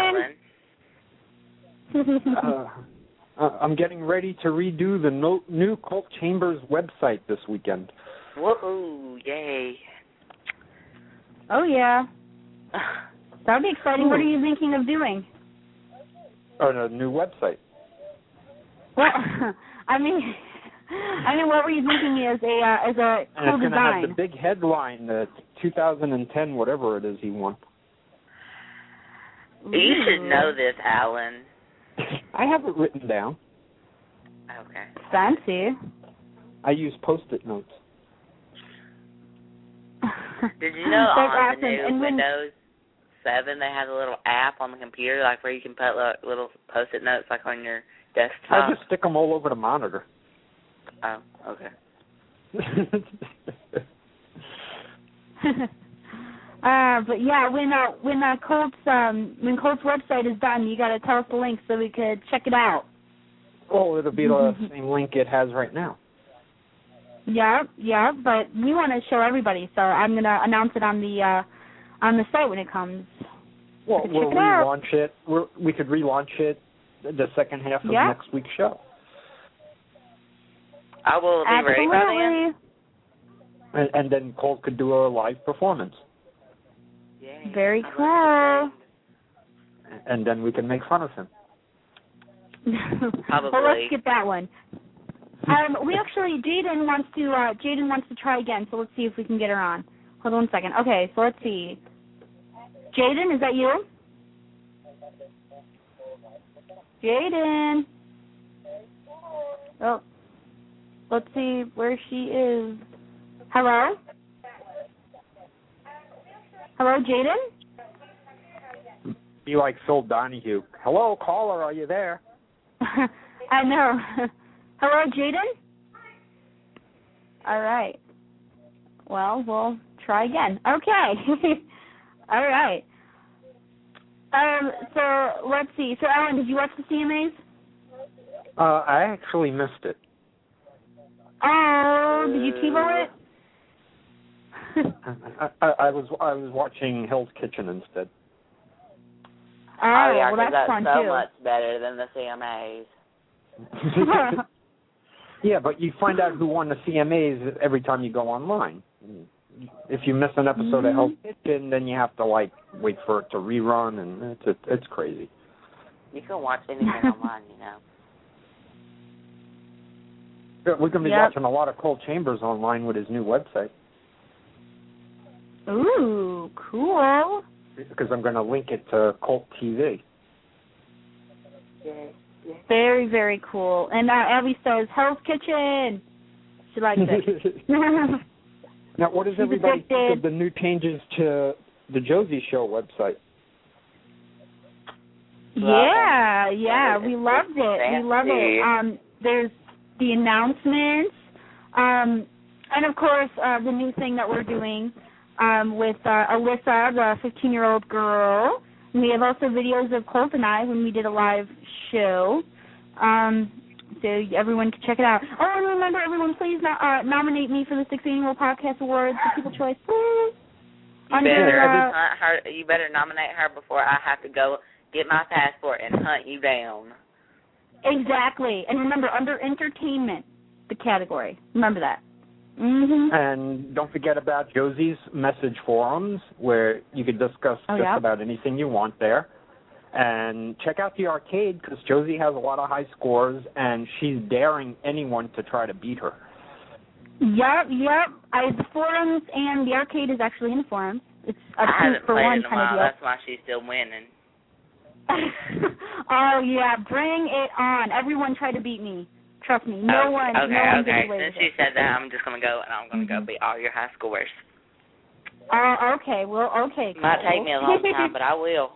Alan. I'm getting ready to redo the new Colt Chambers website this weekend. Woohoo! Yay! Oh yeah. That would be exciting. What are you thinking of doing? Oh, no, new website. Well, I mean, what were you thinking as a cool design? And it's going to have the big headline, the 2010 whatever it is he won. You should know this, Alan. I have it written down. Okay. Fancy. I use Post-it notes. Did you know That's on awesome. the new And when- Windows 7 they have a little app on the computer, like where you can put little Post-it notes, like on your desktop? I just stick them all over the monitor. Oh, okay. But yeah, when Colt's website is done, you gotta tell us the link so we could check it out. Oh, it'll be the same link it has right now. Yeah, but we want to show everybody, so I'm gonna announce it on the site when it comes. Well, Check we'll it out. relaunch it. We could relaunch it the second half of next week's show. I will be ready by then. And then Colt could do a live performance. Yay. Very cool. And then we can make fun of him. Probably. Well, let's skip that one. Jaden wants to try again, so let's see if we can get her on. Hold on 1 second. Okay, so let's see. Jaden, is that you? Jaden. Oh, let's see where she is. Hello? Hello, Jaden? Be like Phil Donahue. Hello, caller, are you there? I know. Hello, Jaden? All right. Well, we'll try again. Okay. All right. So let's see. So, Alan, did you watch the CMAs? I actually missed it. Oh, did you TiVo it? I was watching Hell's Kitchen instead. Oh, yeah, well, because that's fun so too. much better than the CMAs. Yeah, but you find out who won the CMAs every time you go online. If you miss an episode of Hell's Kitchen, then you have to wait for it to rerun, and it's crazy. You can watch anything online, you know. We're going to be watching a lot of Colt Chambers online with his new website. Ooh, cool. Because I'm going to link it to Colt TV. Very, very cool. And Abby says, Hell's Kitchen. She likes it. Now, what does everybody think of the new changes to the Josie Show website? Yeah, we loved it. We love it. There's the announcements, and of course the new thing that we're doing with Alyssa, the 15-year-old girl. And we have also videos of Colt and I when we did a live show, so everyone can check it out. Oh, and remember, everyone, please nominate me for the 6th Annual Podcast Awards, the People Choice, please. You better nominate her before I have to go get my passport and hunt you down. Exactly. And remember, under entertainment, the category. Remember that. Mm-hmm. And don't forget about Josie's message forums, where you can discuss about anything you want there. And check out the arcade, because Josie has a lot of high scores, and she's daring anyone to try to beat her. Yep. The forums and the arcade is actually in the forums. It's a I haven't played one in a kind of while. deal. That's why she's still winning. Oh, yeah, bring it on. Everyone try to beat me. Trust me. No one gets away with Since she said that, I'm just going to go, and I'm going to go beat all your high scores. Okay. Well, okay. Might take me a long time, but I will.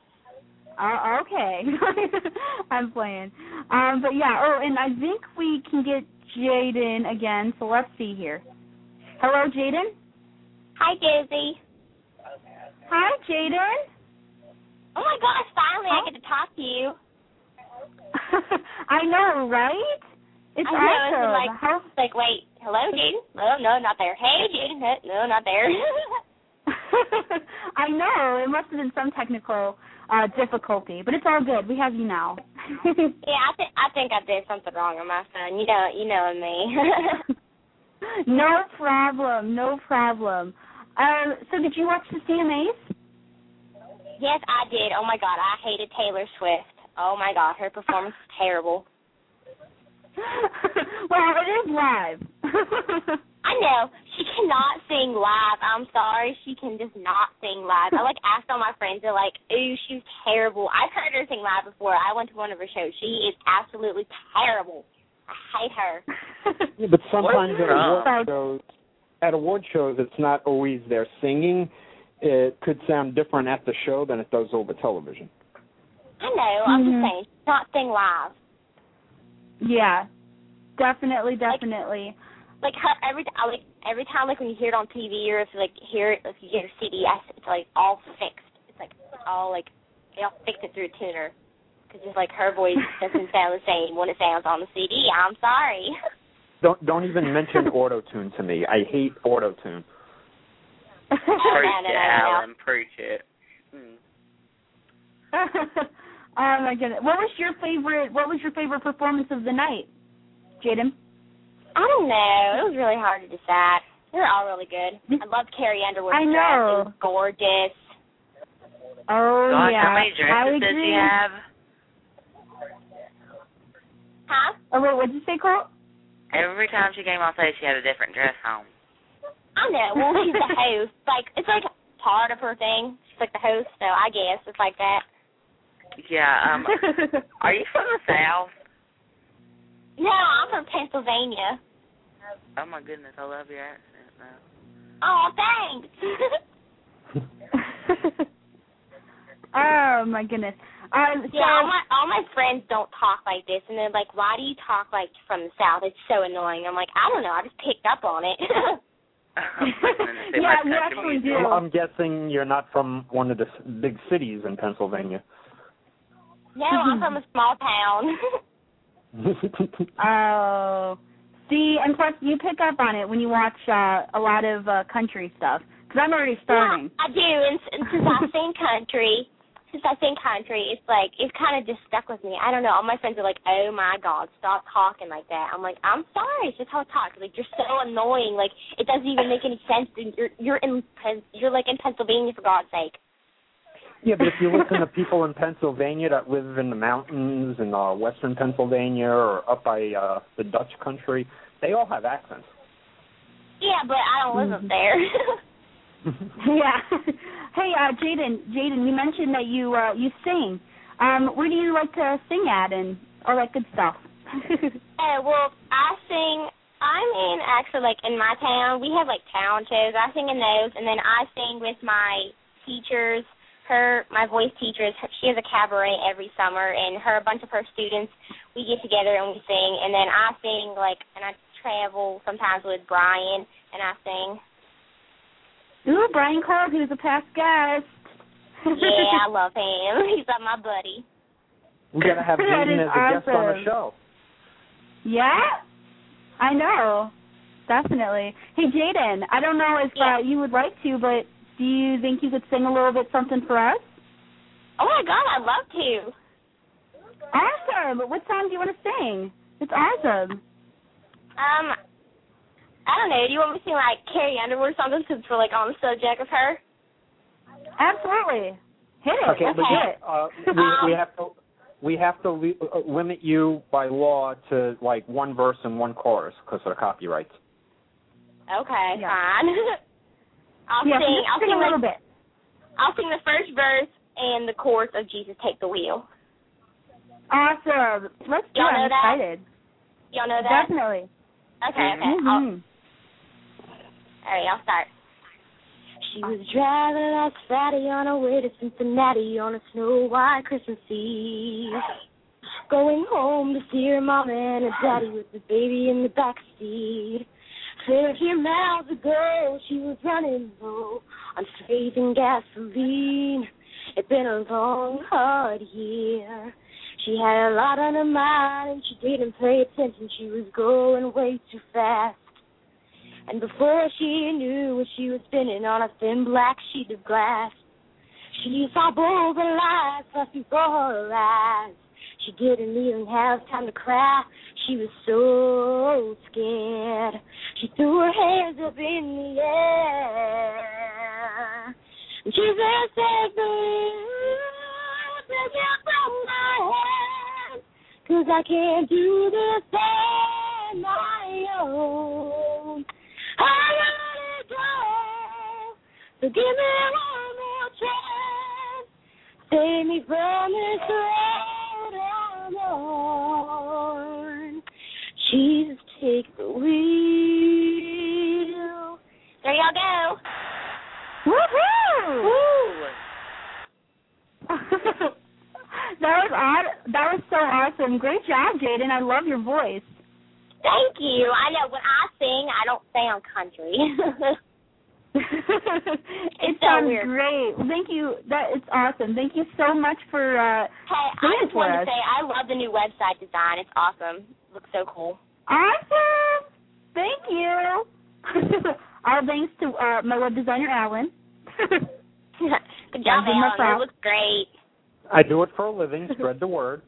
Okay. I'm playing. But, yeah, and I think we can get Jaden again, so let's see here. Hello, Jaden? Hi, Josie. Hi, Jaden. Oh, my gosh, finally I get to talk to you. I know, right? It's awesome. It's like, wait, hello, Jaden? No, not there. Hey, Jaden? No, not there. I know. It must have been some technical difficulty, but it's all good. We have you now. Yeah, I think I did something wrong on my phone. You know me. No problem. So did you watch the CMAs? Yes, I did. Oh, my God, I hated Taylor Swift. Oh, my God, her performance was terrible. Well, it is live. I I know. She cannot sing live. I'm sorry. She can just not sing live. I, asked all my friends. They're like, ooh, she's terrible. I've heard her sing live before. I went to one of her shows. She is absolutely terrible. I hate her. Yeah, but sometimes at award shows, it's not always their singing. It could sound different at the show than it does over television. I know. I'm just saying, not sing live. Yeah, definitely. Like her every time when you hear it on TV or if you if you get a CD, it's all fixed. It's all they all fix it through a tuner because just her voice doesn't sound the same when it sounds on the CD. I'm sorry. Don't even mention auto-tune to me. I hate auto-tune. Preach it, Alan. Preach it. Oh my goodness! What was your favorite performance of the night, Jaden? I don't know. It was really hard to decide. They were all really good. I loved Carrie Underwood's I know. dress. It was gorgeous. Oh, gosh, yeah. How many dresses did she have? Huh? Oh, wait, what did you say, Colt? Every time she came on stage, she had a different dress on. I know. Well, she's the host. It's part of her thing. She's the host, so I guess it's like that. Yeah. Are you from the South? No, I'm from Pennsylvania. Oh, my goodness. I love your accent, though. Oh, thanks. Oh, my goodness. All my friends don't talk like this, and they're like, why do you talk from the South? It's so annoying. I'm like, I don't know. I just picked up on it. Yeah, you actually do. I'm guessing you're not from one of the big cities in Pennsylvania. No, I'm from a small town. Oh. See, and plus you pick up on it when you watch a lot of country stuff. Because I'm already starting. Yeah, I do. And since I sing country, it's it's kind of just stuck with me. I don't know. All my friends are like, oh, my God, stop talking like that. I'm like, I'm sorry. It's just how I talk. You're so annoying. It doesn't even make any sense. You're in Pennsylvania, for God's sake. Yeah, but if you listen to people in Pennsylvania that live in the mountains in western Pennsylvania or up by the Dutch country, they all have accents. Yeah, but I don't live up there. Yeah. Hey, Jaden, you mentioned that you sing. Where do you like to sing at and all that good stuff? Well, I sing. Actually, in my town, we have town shows. I sing in those, and then I sing with my teachers. My voice teacher, she has a cabaret every summer, and a bunch of her students, we get together and we sing, and then I sing, and I travel sometimes with Brian, and I sing. Ooh, Brian Clark, who's a past guest. Yeah, I love him. He's my buddy. We got to have Jaden as a guest on the show. Yeah, I know. Definitely. Hey, Jaden, I don't know if you would like to, but do you think you could sing a little bit something for us? Oh, my God, I'd love to. Awesome. What song do you want to sing? It's awesome. I don't know. Do you want me to sing, Carrie Underwood or something since we're, on the subject of her? Absolutely. Hit it. Okay, but we have to limit you by law to, one verse and one chorus because of the copyrights. Okay, fine. I'll sing a little bit. I'll sing the first verse and the chorus of Jesus Take the Wheel. Awesome. Let's do it. I'm excited. Y'all know that? Definitely. Okay. Mm-hmm. All right, I'll start. She was driving like Fatty on her way to Cincinnati on a snow-white Christmas Eve. Going home to see her mom and her daddy with the baby in the backseat. 15 miles ago, she was running low on faith and gasoline. It's been a long, hard year. She had a lot on her mind, and she didn't pay attention. She was going way too fast. And before she knew it, she was spinning on a thin black sheet of glass. She saw bulls and lights flash before her eyes. She didn't even have time to cry. She was so scared. She threw her hands up in the air. And she said, take the wheel, take it from my hand, 'cause I can't do this on my own. I So give me one more chance. Save me from this road I'm on. Jesus, take the wheel. There y'all go. Woohoo! Woo! That was so awesome. Great job, Jaden. I love your voice. Thank you. I know when I sing, I don't sound country. It sounds weird. Great. Thank you. It's awesome. Thank you so much for Hey, I just wanted to say I love the new website design. It's awesome. It looks so cool. Awesome. Thank you. All thanks to my web designer, Alan. Good job, Alan. It looks great. I do it for a living. Spread the word.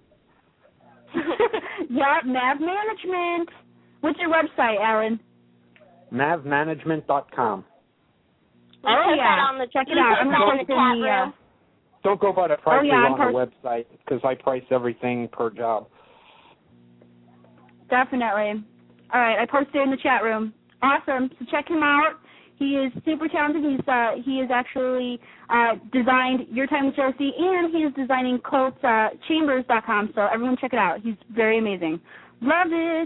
Yeah, Mav Management. What's your website, Alan? mavmanagement.com. Oh, yeah. Check it out. I'm going to put it in the Don't go by the prices on the website because I price everything per job. Definitely. All right, I posted it in the chat room. Awesome. So check him out. He is super talented. He is actually designed Your Time with Josie, and he is designing ColtChambers.com. So everyone check it out. He's very amazing. Love it.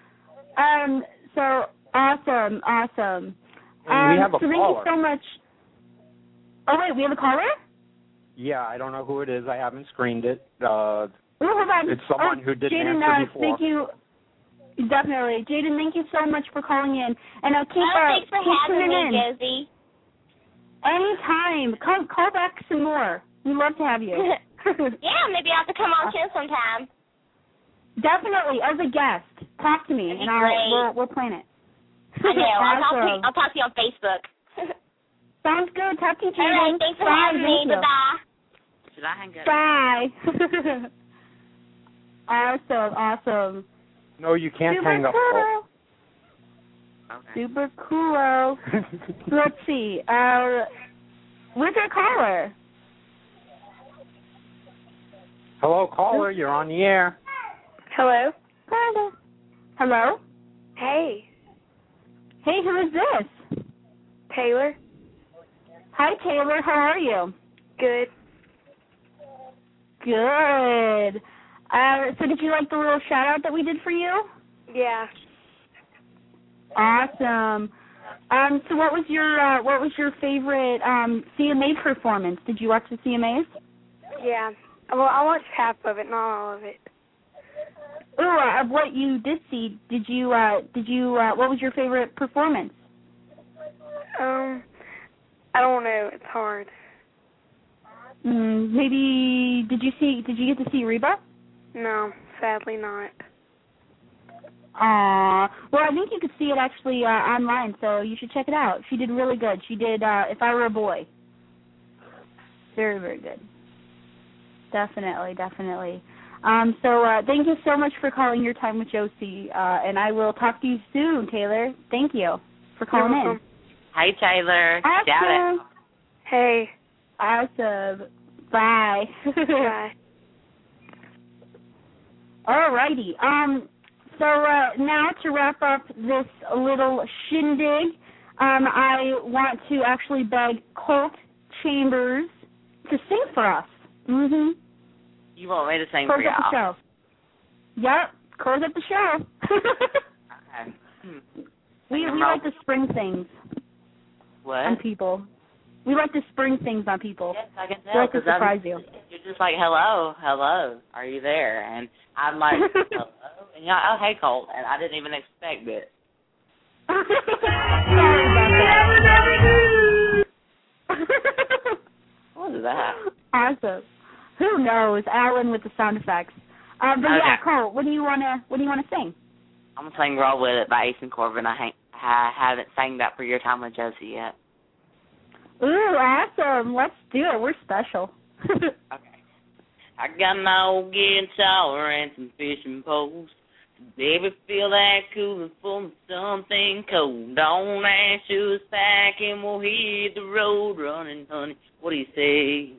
So awesome. And we have a caller. Thank you so much. Oh wait, we have a caller? Yeah, I don't know who it is. I haven't screened it. Hold on. It's someone who didn't Jaden, answer before. Thank you. Definitely. Jaden, thank you so much for calling in. And thanks for having me, Josie. Anytime. Call back some more. We'd love to have you. Yeah, maybe I'll have to come on show sometime. Definitely, as a guest. Talk to me, and we'll plan it. I know. Awesome. I'll talk to you on Facebook. Sounds good. Talk to you, Jaden. All right, thanks for having me. Bye-bye. Should I hang up? Bye. Awesome. No, you can't hang up. Okay. Super cool. Let's see. Where's our caller? Hello, caller. You're on the air. Hello. Hello. Hey. Hey, who is this? Taylor. Hi, Taylor. How are you? Good. Good. So did you like the little shout-out that we did for you? Yeah. Awesome. So what was your favorite CMA performance? Did you watch the CMAs? Yeah. Well, I watched half of it, not all of it. Ooh, of what you did see, what was your favorite performance? I don't know. It's hard. Maybe did you get to see Reba? No, sadly not. Well, I think you could see it actually online, so you should check it out. She did really good. She did If I Were a Boy. Very, very good. Definitely. So thank you so much for calling Your Time with Josie, and I will talk to you soon, Taylor. Thank you for calling in. Hi, Taylor. Awesome. Shout it. Hey. Awesome. Bye. Bye. Alrighty. So now to wrap up this little shindig, I want to actually beg Colt Chambers to sing for us. Mm-hmm. You want me to sing close for y'all? Up the show. Yep. Close up the show. Okay. We like to spring things. What? On people. We like to spring things on people. Yes, I can tell. We like to surprise you. You're just like, hello, are you there? And I'm like, hello? And you're like, oh, hey, Colt. And I didn't even expect it. Sorry about that. What is that? Awesome. Who knows? Alan with the sound effects. But okay. Yeah, Colt, what do you wanna sing? I'm gonna sing "Roll With It" by Ace and Corbin. I haven't sang that for Your Time with Josie yet. Ooh, awesome! Let's do it. We're special. Okay. I got my old guitar and some fishing poles. Baby, feel that cooler for something cold. Don't ask who's back and we'll hit the road running, honey. What do you say?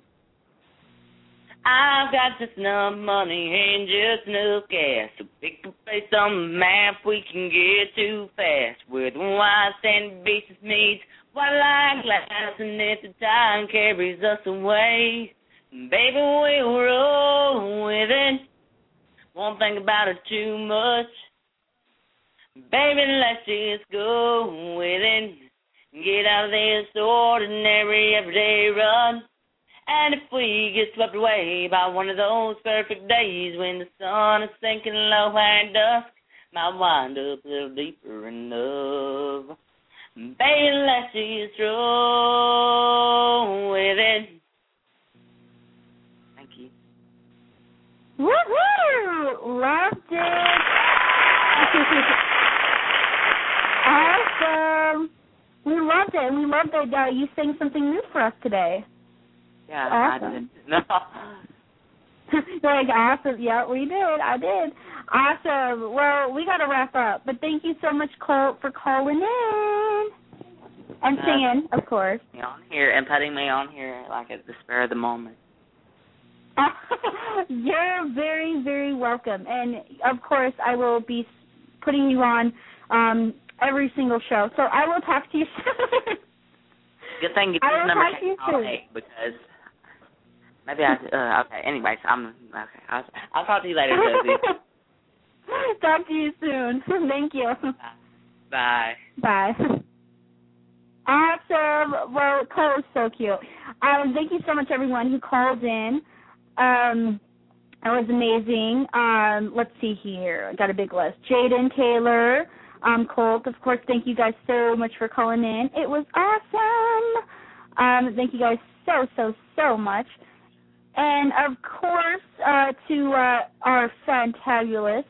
I've got just enough money and just enough gas to pick a place on the map we can get too fast. Where the wide sandy beaches meet white like glass, and if the time carries us away, baby, we'll roll with it. Won't think about it too much. Baby, let's just go with it. Get out of this ordinary everyday run. And if we get swept away by one of those perfect days when the sun is sinking low at dusk, might wind up a little deeper in love. Baby, let's just roll with it. Thank you. Woohoo! Loved it. Awesome. We loved it. We loved that you sang something new for us today. Yeah, awesome. I did. No. Like, awesome. Yeah, we did. I did. Awesome. Well, we got to wrap up. But thank you so much, Colt, for calling in. And singing, of course. On here and putting me on here like at the spur of the moment. You're very, very welcome. And, of course, I will be putting you on every single show. So I will talk to you soon. Good thing you I will number talk to you soon. soon. Because maybe okay. Anyways, okay. I'll talk to you later, Josie. Talk to you soon. Thank you. Bye. Bye. Awesome. Well, Cole was so cute. Thank you so much, everyone who called in. That was amazing. Let's see here. I got a big list. Jaden, Taylor, Colt, of course. Thank you guys so much for calling in. It was awesome. Thank you guys so much. And, of course, to our fantabulous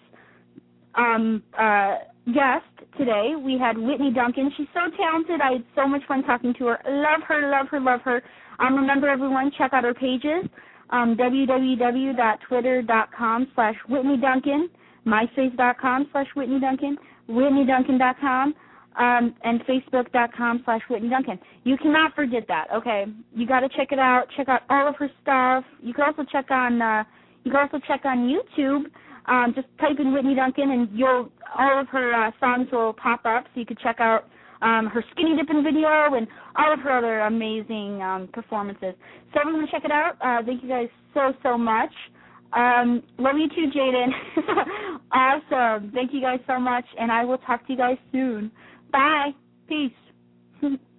guest today, we had Whitney Duncan. She's so talented. I had so much fun talking to her. Love her. Remember, everyone, check out her pages. www.twitter.com/Whitney Duncan, myspace.com/Whitney Duncan, WhitneyDuncan.com, and Facebook.com/Whitney Duncan. You cannot forget that, okay? You got to check it out. Check out all of her stuff. You can also check on YouTube. Just type in Whitney Duncan, and all of her songs will pop up, so you can check out her skinny dipping video and all of her other amazing performances. So everyone check it out. Thank you guys so much. Love you too, Jaden. Awesome. Thank you guys so much, and I will talk to you guys soon. Bye. Peace.